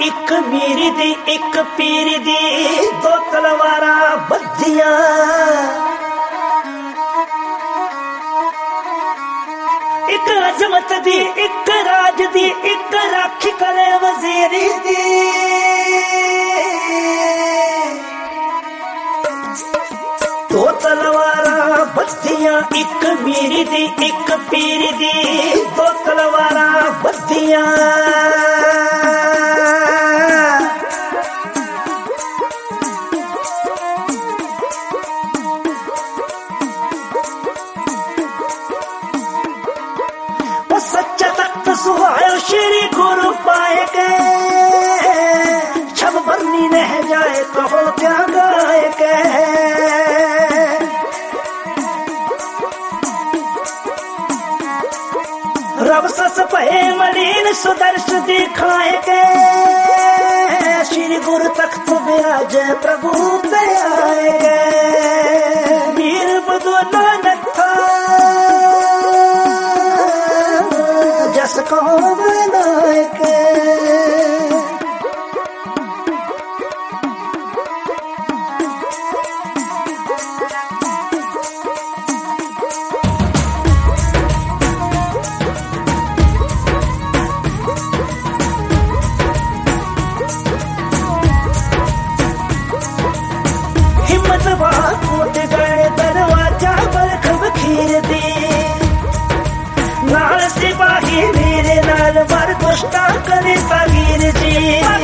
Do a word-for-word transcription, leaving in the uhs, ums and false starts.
एक मीरी दी एक पीरी दी दो तलवारा बद्धियां एक अजमत दी एक राज दी एक राखी करे वजीरी दी दो तलवारा बद्धियां एक मीरी दी एक पीरी दी दो तलवारा बद्धियां सच्चा तख्त सुहायो श्री गुरु पाए गए छब बन्नी रह जाए कहो क्या गाए गए रब सस पहे मलिन सुदर्श दिखाए गए श्री गुरु तख्त विराज प्रभु पे आए गए वीर बदो नानक था जस कहो विनायक हिम्मत बात गए दरवाजा बरख बखीर दी नाल सिपाही मेरे नाल मर दुष्टा करे तगीर जी।